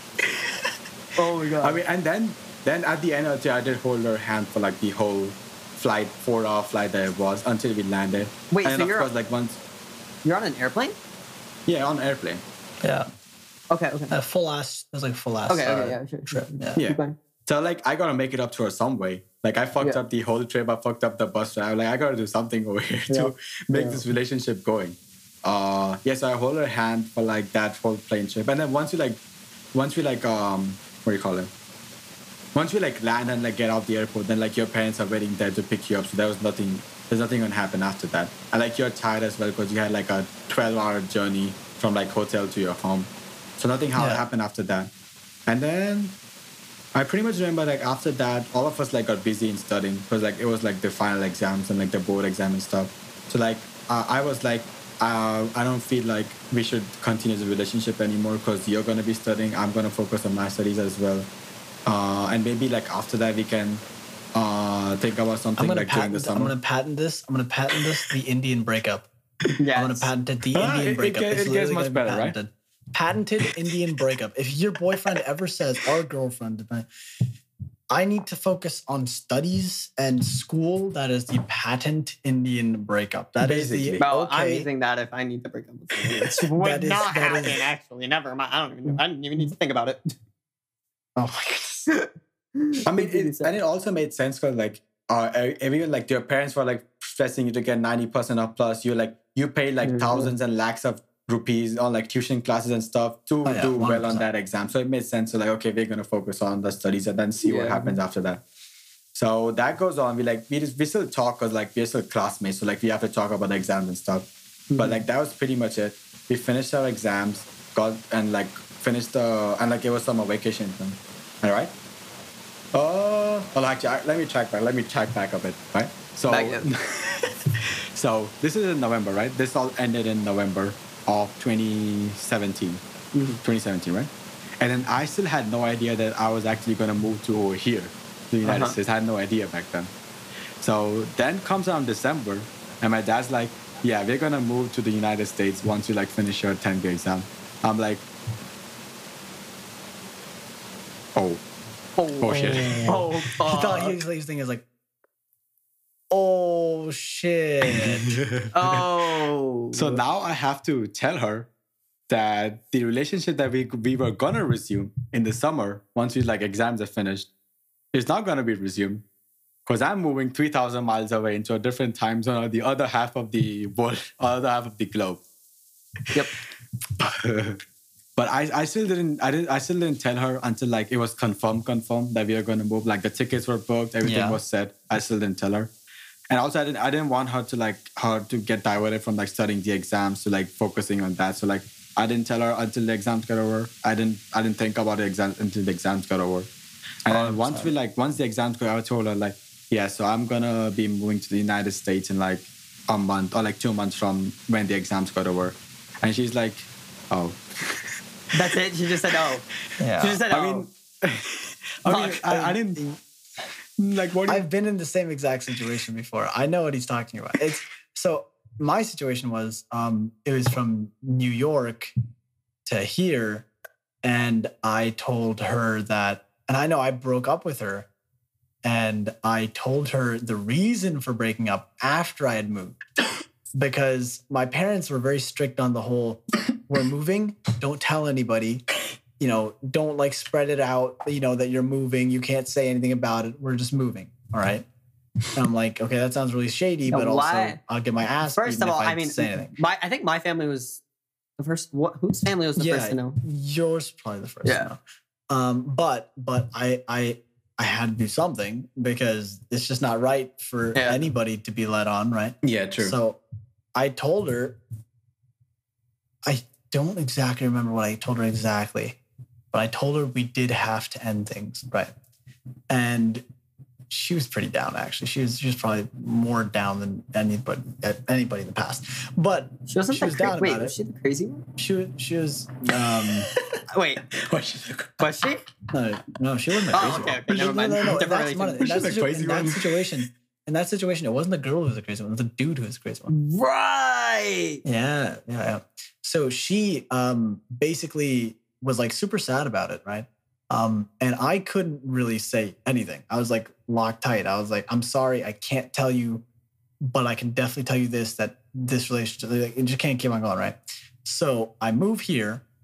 Oh my god. I mean, and then then at the end of the day, I did hold her hand for like the whole flight, four hour flight that it was until we landed. Wait, and so of you're- course, like once, You're on an airplane? yeah, on airplane. Yeah. Okay, okay. A full ass. It was like a full ass. Okay, okay, uh, yeah, sure, sure. trip. Yeah. Yeah. Keep going. So like I gotta make it up to her some way. Like I fucked Yeah. up the whole trip. I fucked up the bus ride. Like I gotta do something over here Yeah. to make Yeah. this relationship going. Uh, yeah. So I hold her hand for like that whole plane trip, and then once we like, once we like um, what do you call it? Once we like land and like get out the airport, then like your parents are waiting there to pick you up. So there was nothing. There's nothing gonna happen after that. And like you're tired as well because you had like a twelve hour journey from like hotel to your home. So nothing ha- Yeah. happened after that. And then I pretty much remember like after that, all of us like got busy in studying because like it was like the final exams and like the board exam and stuff. So like uh, I was like, uh, I don't feel like we should continue the relationship anymore because you're gonna be studying. I'm gonna focus on my studies as well. Uh, and maybe like after that we can uh, think about I'm something gonna like during patent. the I'm summer. gonna patent this. I'm gonna patent this. The Indian breakup. Yes. I'm gonna patent it. The Ah, Indian it- it breakup. get- It's it gets literally much gonna be better, right? patented. Patented Indian breakup. If your boyfriend ever says, or girlfriend, I need to focus on studies and school, that is the patent Indian breakup. That is the Basically. Well, I'm okay. using that if I need to break up with someone. Which would That is- not that happen, is- actually. Never mind. I don't even. I didn't even need to think about it. Oh my goodness. I mean, it, and it also made sense because like uh, everyone like your parents were like stressing you to get ninety percent off plus. You like you paid like Mhm. thousands and lakhs of rupees on like tuition classes and stuff to Oh, yeah, do well one hundred percent. on that exam. So it made sense. So like, okay, we're gonna focus on the studies and then see what Yeah. happens after that. So that goes on. We like we just we still talk because like we're still classmates. So like we have to talk about the exams and stuff. But like that was pretty much it. We finished our exams, got and like finished the and like it was summer vacation. All right. Uh, well, actually, I- let me track back. Let me track back a bit, right? So, Back in. so this is in November, right? This all ended in November of twenty seventeen. Mhm. twenty seventeen, right? And then I still had no idea that I was actually going to move to over here, the United Uh-huh. States. I had no idea back then. So then comes around December, and my dad's like, "Yeah, we're gonna move to the United States once you like finish your tenth grade exam." I'm like, "Oh, oh shit." Oh, He thought he was, he was thinking, is like, oh shit. Oh. So now I have to tell her that the relationship that we we were gonna resume in the summer once we like exams are finished is not gonna be resumed because I'm moving three thousand miles away into a different time zone or the other half of the world, other half of the globe. Yep. But I, I still didn't I didn't I still didn't tell her until like it was confirmed confirmed that we are gonna move. Like the tickets were booked, everything Yeah. was set. I still didn't tell her. And also I didn't I didn't want her to like her to get diverted from like studying the exams to like focusing on that. So like I didn't tell her until the exams got over. I didn't I didn't think about the exams until the exams got over. And then Oh, once sorry. we like once the exams got over, I told her like, yeah, so I'm gonna be moving to the United States in like a month or like two months from when the exams got over. And she's like, oh. That's it. She just said, "Oh." Yeah. She just said, I "Oh." mean, I mean, I, I didn't like what. Do you, I've been in the same exact situation before. I know what he's talking about. It's so my situation was um it was from New York to here, and I told her that, and I know I broke up with her, and I told her the reason for breaking up after I had moved. Because my parents were very strict on the whole we're moving, don't tell anybody. You know, don't like spread it out, you know, that you're moving. You can't say anything about it. We're just moving. All right. And I'm like, okay, that sounds really shady, No, but also why- I'll get my ass First beaten of all, if I, I mean, say anything. my I think my family was the first. What, whose family was the first to know? Yours probably the first. Yeah. To know. Um, but but I I I had to do something because it's just not right for Yeah. anybody to be led on, right? yeah, true. So I told her, I don't exactly remember what I told her exactly, but I told her we did have to end things, right? And she was pretty down, actually. She was she was probably more down than anybody anybody in the past. But She wasn't she the was cra- down Wait, about was it. she the crazy one? She was she was um Wait, was she? no, no, she wasn't the crazy Oh, okay, one. okay, never mind. No, no, no. In Different that, relation. in that, She's the situ- crazy in that one. situation, in that situation, it wasn't the girl who was the crazy one. It was the dude who was the crazy one. Right. Yeah, yeah, yeah. So she um basically was like super sad about it, right? Um, and I couldn't really say anything. I was like locked tight. I was like, I'm sorry, I can't tell you, but I can definitely tell you this, that this relationship, like, it just can't keep on going, right? So I move here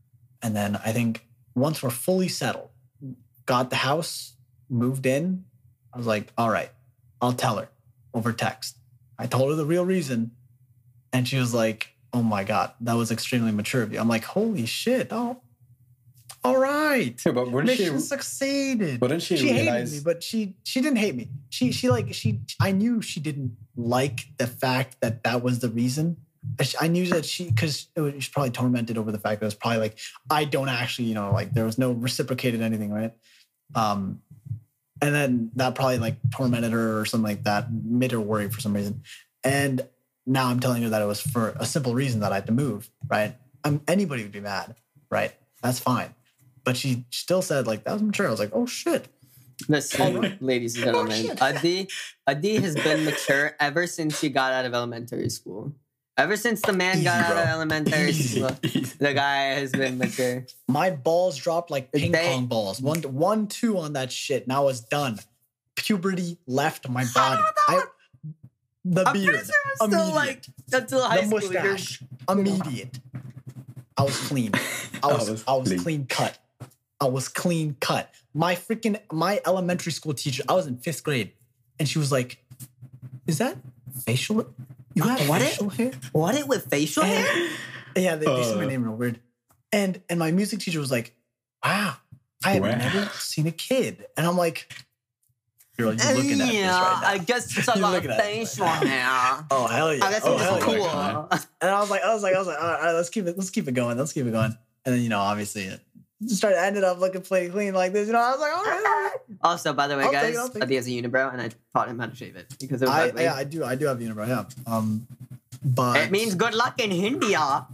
And then I think once we're fully settled, got the house, moved in, I was like, all right, I'll tell her over text. I told her the real reason. And she was like, oh my God, that was extremely mature of you. I'm like, holy shit. Oh, all right. Yeah, but wouldn't Mission she, succeeded. wouldn't she, She realize? hated me, but she she didn't hate me. She she like she I knew she didn't like the fact that that was the reason. I sh- I knew that she because she was probably tormented over the fact that it was probably like I don't actually you know like there was no reciprocated anything, right? Um, and then that probably like tormented her or something like that, made her worry for some reason. And now I'm telling her that it was for a simple reason that I had to move, right? Um, anybody would be mad, right? That's fine. But she still said, like, that was mature. I was like, oh, shit. Listen, ladies and gentlemen, shit. Adi, Adi has been mature ever since she got out of elementary school. Ever since the man Easy, got out bro. of elementary Easy, school, easy. the guy has been mature. My balls dropped like ping They- pong balls. One, one, two on that shit. And I was done. Puberty left my body. I, the I'm beard. pretty sure it was still immediate. like until high The school. you're- mustache. Immediate. I was clean. I I was, was I was clean. clean cut. I was clean cut. My freaking, my elementary school teacher, I was in fifth grade. And she was like, is that facial? You have What it- facial hair? What it with facial hair? And- yeah, they, they said my Uh. name real weird. And and my music teacher was like, wow, I have Wow. never seen a kid. And I'm like, girl, you're looking at this yeah, right now. I guess it's a You're lot looking of at this facial right hair. Oh, hell yeah. I guess oh, it's hell just yeah. cool. God. And I was like, I was like, I was like, all right, all right, let's keep it, let's keep it going. Let's keep it going. And then, you know, obviously it started, ended up looking pretty clean like this. You know, I was like, all right, all right. Also, by the way, I'll take guys, it, I'll take Adi has a unibrow, and I taught him how to shave it because it was I, ugly. yeah, I do, I do have unibrow, yeah. Um, but It means good luck in India.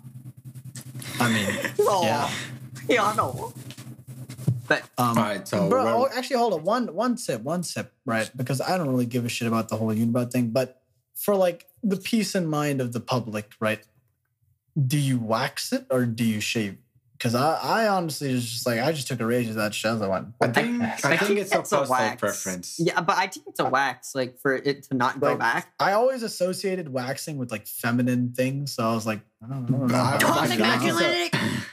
I mean, Oh, yeah. yeah, I know. But Um, All right, so bro, where- oh, actually, hold on. One, one sip, one sip, right? Because I don't really give a shit about the whole unibrow thing. But for like the peace and mind of the public, right? Do you wax it or do you shave? Because I, I honestly was just like, I just took a rage at that shit. I was like, what? I think I, think it's a personal wax. preference. Yeah, but I think it's a wax, like for it to not go Like, back. I always associated waxing with like feminine things, so I was like, I don't, I don't know. I- I, Toxic I, don't think- masculinity.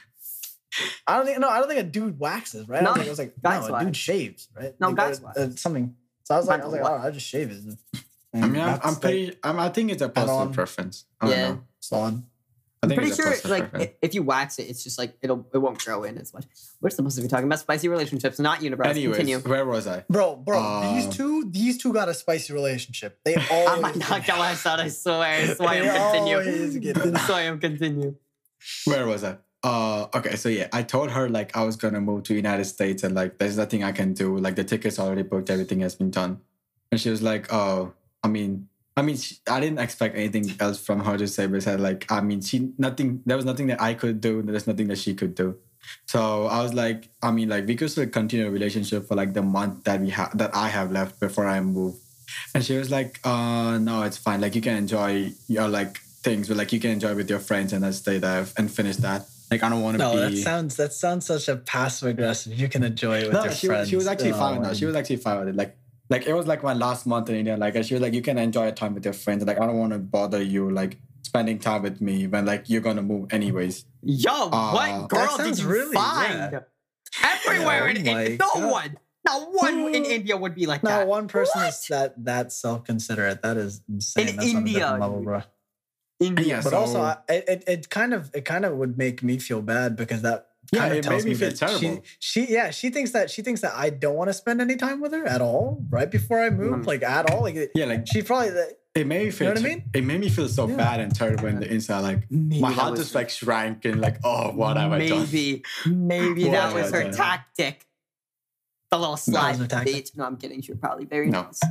I don't think no, I don't think a dude waxes, right? I No, don't think it was like guys no, a wax. dude shaves, right? No, like, guys uh, wax. uh, something. So I was like, I was like, What? oh, I just shave it. I mean, I'm, That's, I'm like, pretty. I'm, I think it's a personal on. preference. I don't Yeah. know. solid. I I'm think pretty it's a sure, personal like, preference. i- if you wax it, it's just like it'll it won't grow in as much. We're supposed to be talking about spicy relationships, not unibrows. Anyways, Continue. where was I? Bro, bro, Uh, these two, these two got a spicy relationship. They all. Oh my god, go outside, I swear. So I am continue. always get it. So I am continue. Where was I? Uh, okay, so yeah, I told her like I was gonna move to United States and like there's nothing I can do. Like the tickets already booked, everything has been done. And she was like, "Oh, I mean, I mean, she, I didn't expect anything else from her to say besides like, I mean, she nothing. There was nothing that I could do. There's nothing that she could do. So I was like, I mean, like we could still continue a relationship for like the month that we have that I have left before I move. And she was like, uh, no, it's fine. Like you can enjoy your like things, but like you can enjoy with your friends and then stay there and finish that. Like I don't want to No, that be. sounds that sounds such a passive aggressive. You can enjoy it with No, your she, friends. she was actually Oh, fine with man. that. She was actually fine with it. Like, like it was like my last month in India. Like, and she was like, you can enjoy your time with your friends. Like, I don't want to bother you. Like, spending time with me when like you're gonna move anyways. Yo, Uh, what girl that did sounds you really- find? yeah. Everywhere in Oh my India. No God. one. Not one in India would be like No, that. one person What? is that that self considerate. That is insane. In That's on a India, different level, bro. India. Yeah, But so- also, I, it it kind of it kind of would make me feel bad because that Yeah, kind of it tells made me feel that terrible. She, she yeah she thinks that she thinks that I don't want to spend any time with her at all right before I move, Mm. like at all. Like Yeah, like she probably that it made me feel. know what I ter- mean? It made me feel so Yeah. bad and terrible in the inside. Like Maybe my that heart was- just like shrank and like, oh, what have I done? Maybe, maybe What that have was I her done? tactic. The little slide her tactic? bitch. No, I'm kidding. She was probably very No. nice.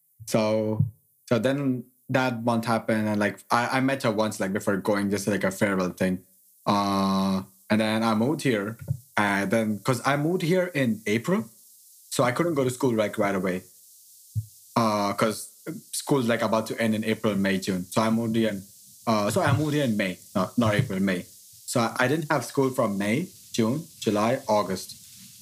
So so then that month happened and like I, I met her once like before going just like a farewell thing. Uh and then I moved here and then because I moved here in April. So I couldn't go to school like right away. Uh because school's like about to end in April, May, June. So I moved here in, uh so I moved here in May, not not April, May. So I, I didn't have school from May, June, July, August.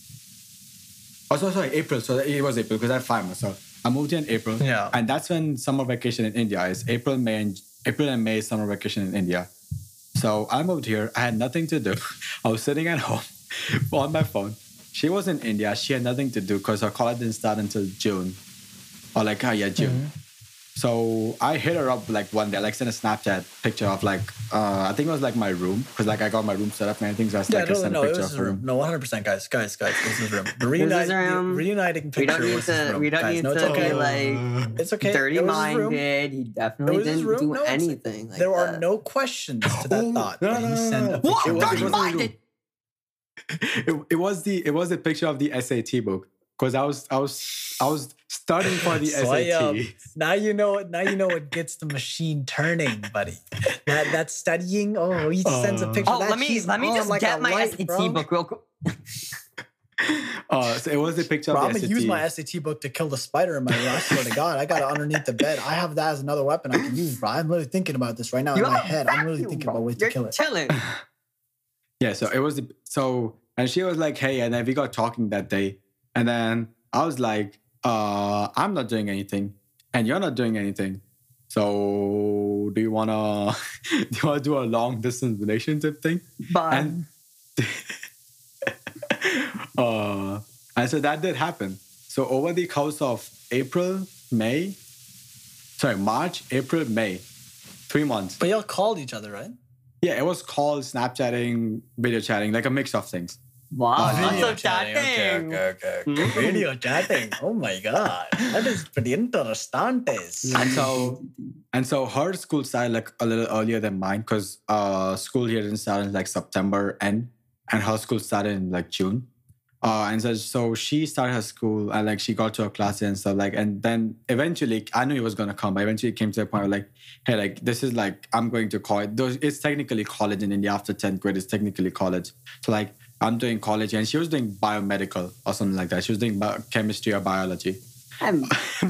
Oh, so sorry, April. So it was April because I had five months. So I moved here in April. Yeah. And that's when summer vacation in India is. April, May, and April and May is summer vacation in India. So I moved here. I had nothing to do. I was sitting at home on my phone. She was in India. She had nothing to do because her college didn't start until June. Or like, oh yeah, June. Mm-hmm. So I hit her up like one day, like sent a Snapchat picture of like, uh, I think it was like my room. Because like I got my room set up and everything. So I, was, Yeah, like, I no, sent no, a it picture was of his her room. room. No, one hundred percent, guys, guys, guys. This is his room. The, This is reunite, his the room. reuniting We picture don't need was his to. room. We don't guys, need no, it's to okay. be like It's okay. dirty It was his room. minded. He It definitely was his didn't room. do No, it's- anything. Like there that. are no questions to that Oh, thought. no, but no, he no, sent no, a no. What? picture. It was- Dirty it wasn't his minded. It, it was the it was the picture of the S A T book because I was I was I was studying for the Sway S A up. T. Now you know. Now you know what gets the machine turning, buddy. That that studying. Oh, he sends a Uh, picture. Oh, that let me he's let me on just like get a my light, S A T bro. book real quick. Uh, so it was the picture Bro, of I'm the gonna S A T. use my S A T book to kill the spider in my room. I swear to God, I got it underneath the bed. I have that as another weapon I can use, bro. I'm literally thinking about this right now You in my have a head. I'm really vacuum, thinking bro. about ways You're to kill it. chilling. Yeah, so it was the, so and she was like, hey, and then we got talking that day, and then I was like, uh, I'm not doing anything, and you're not doing anything. So do you wanna do you wanna do a long distance relationship thing? But And uh, and so that did happen. So over the course of April, May, sorry, March, April, May, three months. But y'all called each other, right? Yeah, it was called Snapchatting, video chatting, like a mix of things. wow, Oh, that's video so chatting. okay, okay. Video chatting. Oh my God, that is pretty interesting. And so, and so her school started like a little earlier than mine because uh, school here didn't start in like September end, and her school started in like June. Uh, and so, so she started her school and like she got to her classes and stuff like, and then eventually I knew it was gonna come, but eventually it came to a point where like, hey, like this is like I'm going to college. Though it's technically college in India after tenth grade. It's technically college. So like I'm doing college, and she was doing biomedical or something like that. She was doing bio- chemistry or biology. I'm-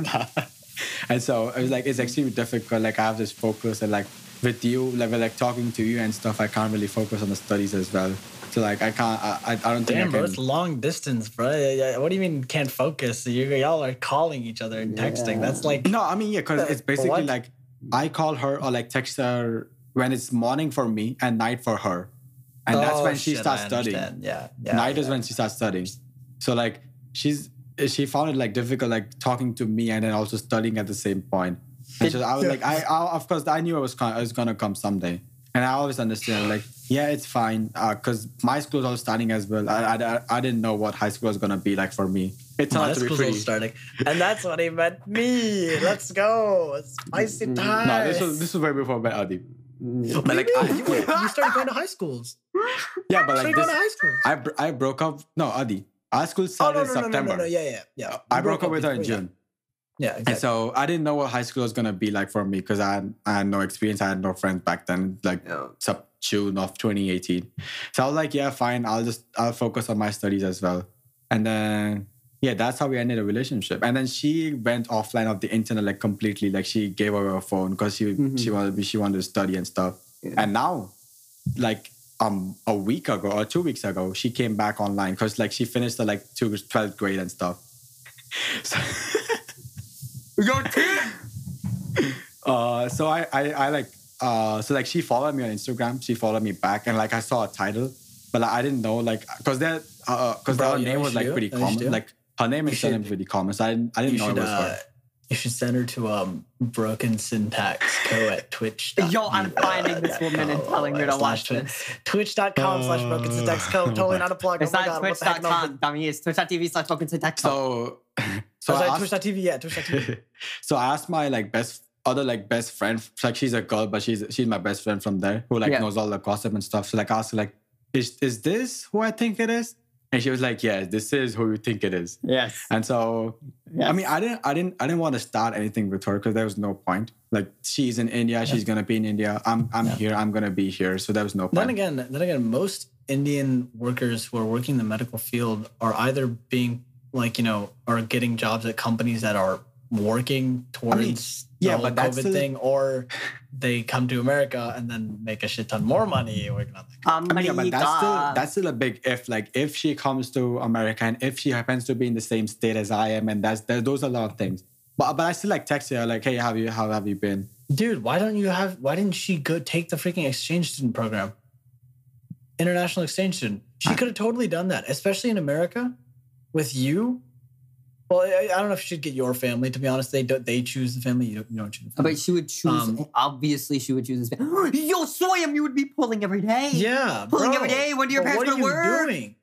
And so it was like it's extremely difficult. Like I have this focus, and like with you, like we're like talking to you and stuff, I can't really focus on the studies as well. So like I can't, I, I I don't think Damn, I bro, can. it's long distance, bro. Yeah, yeah. What do you mean can't focus? You, y'all are calling each other and texting. Yeah. That's like No, I mean yeah, because Uh, it's basically what? like I call her or like text her when it's morning for me and night for her, and that's Oh, when she shit, starts I studying. understand. Yeah, yeah. Night is yeah. when she starts studying. So like she's she found it like difficult like talking to me and then also studying at the same point. And Did- so I was Yeah. like, I, I of course I knew it was con- it was gonna come someday, and I always understand like yeah it's fine because my school's all starting as well. I, I I didn't know what high school was gonna be like for me. It turned My out to be school's pretty. all starting, and that's what he meant me. Let's go, spicy time. No, this was this was way before Ben Adi. But But like, like, I- you, you started going to high schools. Yeah, but You like started going this, to high schools. I br- I broke up. No, Adi. Our school Oh started no, in no, no, no, September. no, no, yeah, yeah, yeah. I You broke up with her in before, June. Yeah, yeah exactly. And so I didn't know what high school was gonna be like for me because I had, I had no experience. I had no friends back then, like Yeah. sub June of twenty eighteen. So I was like, yeah, fine. I'll just I'll focus on my studies as well. And then yeah, that's how we ended a relationship. And then she went offline of the internet like completely. Like she gave away her phone because she Mhm. she wanted she wanted to study and stuff. Yeah. And now, like um a week ago or two weeks ago, she came back online because like she finished the like two, twelfth grade and stuff. So. Your team. Uh, so I, I, I like, uh, so like she followed me on Instagram. She followed me back, and like I saw a title, but like, I didn't know like because that, uh, because Bro, her you know name what was you like should pretty do? You know what you common. should do? Like her name You and surname should- pretty common, so I didn't, I didn't you know should, it was uh, her. you should send her to um Broken Syntax Co at Twitch. Yo, I'm finding this woman and telling her to watch Twitch. this. Twitch.com slash Broken Syntax Co. Totally not a plug. It's oh my not God, what the heck? twitch No, dot com, dummy. It's twitch dot t v slash spoken to text. So, so oh, I sorry, asked, Twitch.tv, yeah, Twitch.tv. so I asked my like best other like best friend, like she's a girl, but she's she's my best friend from there who like Yeah. knows all the gossip and stuff. So like I asked her like, is is this who I think it is? And she was like, yeah, this is who you think it is. Yes. And so yes. I mean, I didn't, I didn't, I didn't want to start anything with her because there was no point. Like she's in India, she's gonna be in India. I'm, I'm Yeah. here, I'm gonna be here. So there was no Then point. again, then again, most Indian workers who are working in the medical field are either being like, you know, are getting jobs at companies that are working towards mean, the yeah, whole but that's COVID still- thing, or they come to America and then make a shit ton more money working on that. Um, I mean, yeah, but that's still America. that's still a big if. Like if she comes to America and if she happens to be in the same state as I am, and that's there, those are a lot of things. But but I still like text her like, hey, have you how have you been? Dude, why don't you have? Why didn't she go take the freaking exchange student program? International exchange student. She could have totally done that, especially in America, with you. Well, I, I don't know if she should get your family. To be honest, they don't. They choose the family. You don't, you don't choose. The family. But she would choose. Um, obviously, she would choose his family. Yo, Soyam, you would be pulling every day. Yeah, pulling bro. every day. When do your But parents what go are to you work? doing?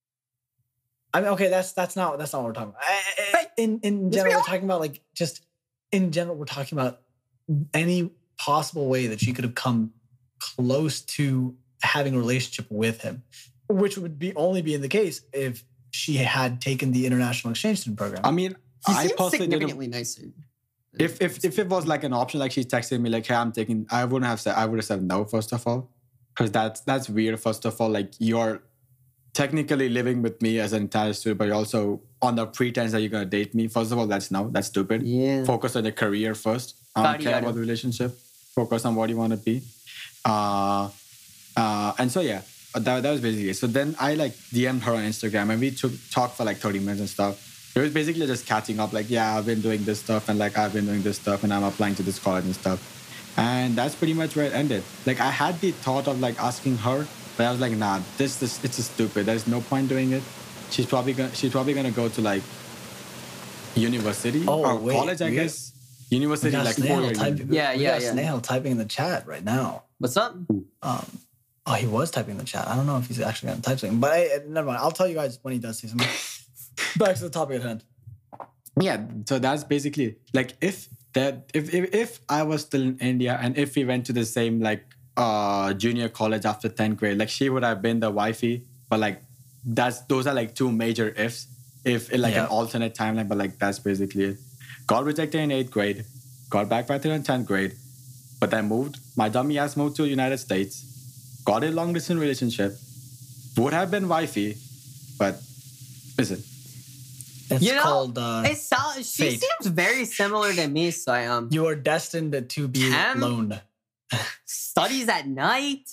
I mean, okay, that's that's not that's not what we're talking about. I- I- Right. In in Yes, general, we we're are. talking about like just in general, we're talking about any possible way that she could have come close to having a relationship with him, which would be only be in the case if she had taken the international exchange student program. I mean, He I seems personally didn't. significantly nicer. If if if it was like an option, like she's texting me like, "Hey, I'm taking," I wouldn't have said. I would have said no first of all, because that's that's weird. First of all, like you're technically living with me as an entire student, but you're also on the pretense that you're gonna date me. First of all, that's no, that's stupid. Yeah. Focus on your career first. I don't Yada, care yada. about the relationship. Focus on what you want to be. Uh, uh, and so yeah, that, that was basically it. So then I like D M'd her on Instagram and we took talked for like thirty minutes and stuff. It was basically just catching up, like, yeah, I've been doing this stuff and like I've been doing this stuff and I'm applying to this college and stuff. And that's pretty much where it ended. Like I had the thought of like asking her, but I was like, nah, this this it's just stupid. There's no point doing it. She's probably gonna she's probably gonna go to like university Oh, or wait, college, I we got- guess. University, We got like Snail four year type- university. Yeah, we yeah, got yeah. Snail typing in the chat right now. What's up? Um, oh, he was typing in the chat. I don't know if he's actually going to type something, but I, never mind. I'll tell you guys when he does see something. Back to the topic at hand. Yeah, so that's basically like if that if, if if I was still in India and if we went to the same like uh junior college after tenth grade, like she would have been the wifey, but like that's those are like two major ifs. If in like Yeah. an alternate timeline, but like that's basically it. Got rejected in eighth grade, got back better in tenth grade, but then moved. My dummy ass moved to the United States, got a long distance relationship, would have been wifey, but listen. It's You know, called uh, It sounds. She fate. seems very similar to me. So I um You Are Destined to Be Cam? Alone. studies at night.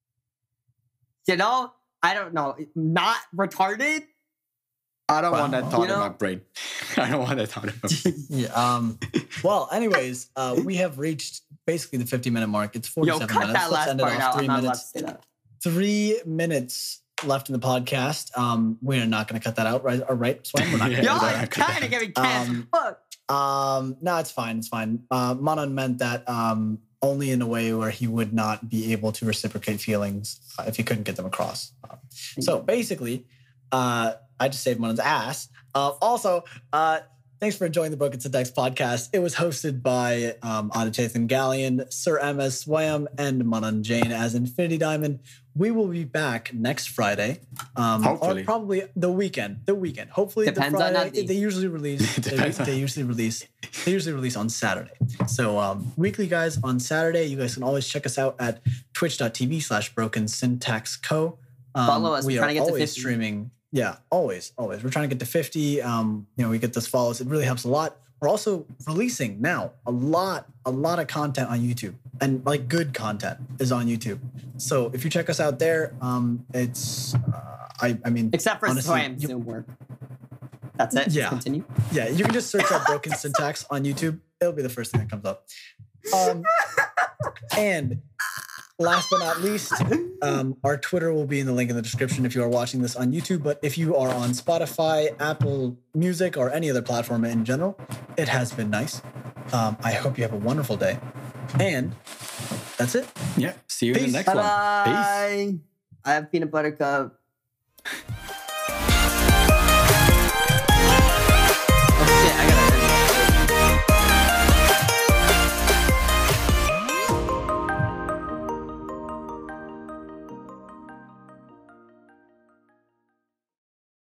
You know, I don't know. Not retarded. I don't Wow. want that thought You know- in my brain. I don't want that thought in my brain. Yeah. Um. Well, anyways, uh, we have reached basically the fifty minute mark. It's Yo, forty-seven cut minutes. that Let's last end it part off. out. Three I'm not allowed to minutes. say that. Three minutes left in the podcast. Um, we're not going to cut that out, right? All right, Swan, we're not going to Yeah, Y'all do yeah, are that. cut kind of getting canceled. Um, Fuck. Um, no, it's fine. It's fine. Uh, Manan meant that um, only in a way where he would not be able to reciprocate feelings uh, if he couldn't get them across. Uh, so basically, uh, I just saved Manan's ass. Uh, also, uh, thanks for enjoying the Broken Syntax podcast. It was hosted by um, Adichathan Galleon, Sir M S Swam, and Manan Jain as Infinity Diamond. We will be back next Friday. Um, Hopefully. Or probably the weekend. The weekend. Hopefully Depends the on Friday. Nandi. They usually release. they, Depends on- they usually release. They usually release on Saturday. So um, weekly guys on Saturday. You guys can always check us out at twitch.tv slash broken syntax co. Um, Follow us. We We're are trying to get to always fifty. streaming. Yeah, always, always. We're trying to get to fifty. Um, you know, we get those follows. It really helps a lot. We're also releasing now a lot, a lot of content on YouTube, and like good content is on YouTube. So if you check us out there, um, it's, uh, I, I mean, Except for honestly, Swam you- Zoom work. That's it. Yeah. Continue. yeah, you can just search up broken syntax on YouTube. It'll be the first thing that comes up. Um, and last but not least, um, our Twitter will be in the link in the description if you are watching this on YouTube. But if you are on Spotify, Apple Music, or any other platform in general, it has been nice. Um, I hope you have a wonderful day. And that's it. Yeah. See you in Peace. the next one. Peace. Bye. I have peanut butter cup.